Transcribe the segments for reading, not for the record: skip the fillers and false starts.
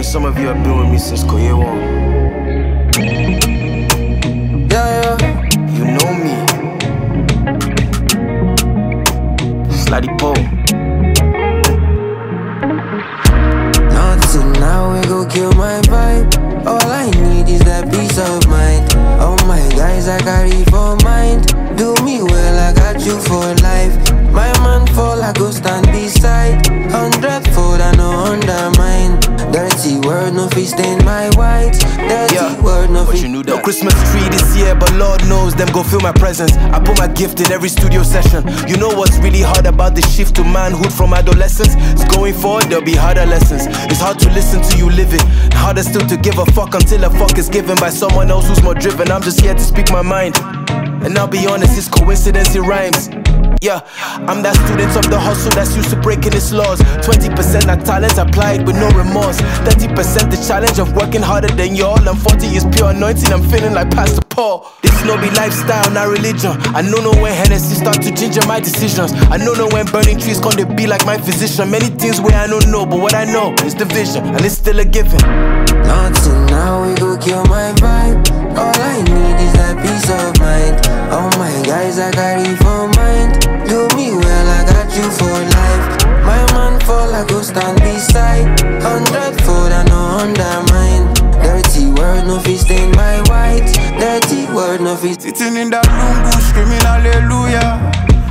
some of you have been with me since Koye One. Yeah, you know me. Slutty Poe. Nothing now, we go kill my vibe. All I need is that peace of mind. All my guys I carry for mind. Do me well, I got you for life. My man fall, I go stand beside. 100-fold, I no undermine. Dirty word, no fi stain my white. Dirty word, no fi. You knew that. No Christmas tree this year, but Lord knows them go feel my presence. I put my gift in every studio session. You know what's really hard about the shift to manhood from adolescence? It's going forward, there'll be harder lessons. It's hard to listen to you live it. Harder still to give a fuck until a fuck is given by someone else who's more driven. I'm just here to speak my mind. And I'll be honest, it's coincidence, it rhymes. Yeah, I'm that student of the hustle that's used to breaking its laws. 20% that talent applied with no remorse. 30% the challenge of working harder than y'all. And 40 is pure anointing, I'm feeling like Pastor Paul. This no be lifestyle, not religion. I know when Hennessy start to ginger my decisions. I know when burning trees come to be like my physician. Many things where I don't know, but what I know is the vision, and it's still a given. Nothing now, we go kill my vibe. All I need is that peace of mind. All my guys I carry for mind. Do me well, I got you for life. My man fall, I go stand beside. 100-fold, I no undermine. Dirty word, no fi stain my white. Dirty word, no fi. Sitting in that room, screaming hallelujah.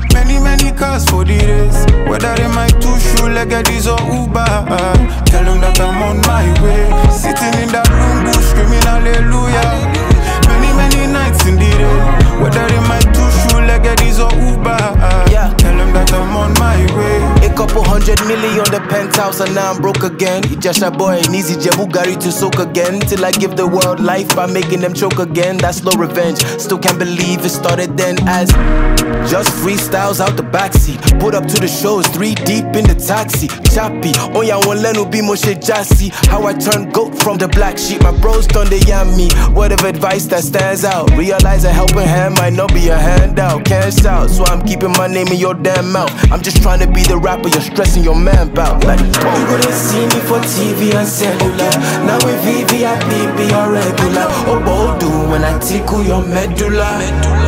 Many cars for the race. Whether in my two-shoe leggedies or Uber, tell them that I'm on my way. Sitting in that room, screaming hallelujah. Many nights in the rain. Whether in my two-shoe leggedies or Uber, tell them that I'm on my way. A couple 100 million on the penthouse and now I'm broke again. It's just a boy, an easy Jebugari to soak again. Till I give the world life by making them choke again. That's slow revenge. Still can't believe it started then as just freestyles out the backseat. Put up to the shows, 3 deep in the taxi. Chappy, on ya one lenu be Moshe Jassy. How I turned goat from the black sheep. My bros done they yam me. Word of advice that stands out. Realize a helping hand might not be a handout. Can't shout, so I'm keeping my name in your damn mouth. I'm just trying to be the rapper you're stressing your man about. Like, you couldn't see me for TV and cellular. Now with VVIP be your regular. Oh, bold do when I tickle your medulla.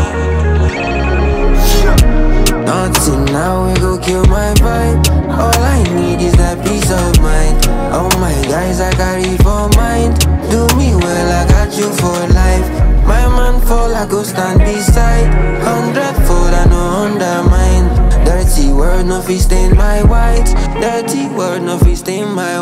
Nothing now, we go kill my vibe. All I need is that peace of mind. All my guys I carry for mind. Do me well, I got you for life. My man fall, I go stand beside. 100-fold, I no undermine. Dirty word, no fi stain my white. Dirty word, no fi stain my